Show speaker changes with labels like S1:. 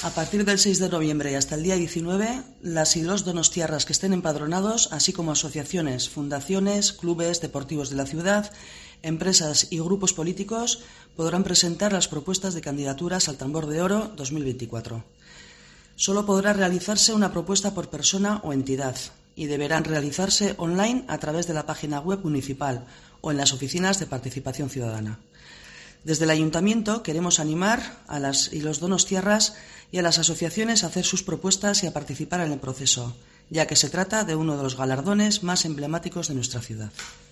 S1: A partir del 6 de noviembre y hasta el día 19, las y los donostiarras que estén empadronados, así como asociaciones, fundaciones, clubes deportivos de la ciudad, empresas y grupos políticos, podrán presentar las propuestas de candidaturas al Tambor de Oro 2024. Solo podrá realizarse una propuesta por persona o entidad y deberán realizarse online a través de la página web municipal o en las oficinas de participación ciudadana. Desde el Ayuntamiento queremos animar a las y los donostiarras y a las asociaciones a hacer sus propuestas y a participar en el proceso, ya que se trata de uno de los galardones más emblemáticos de nuestra ciudad.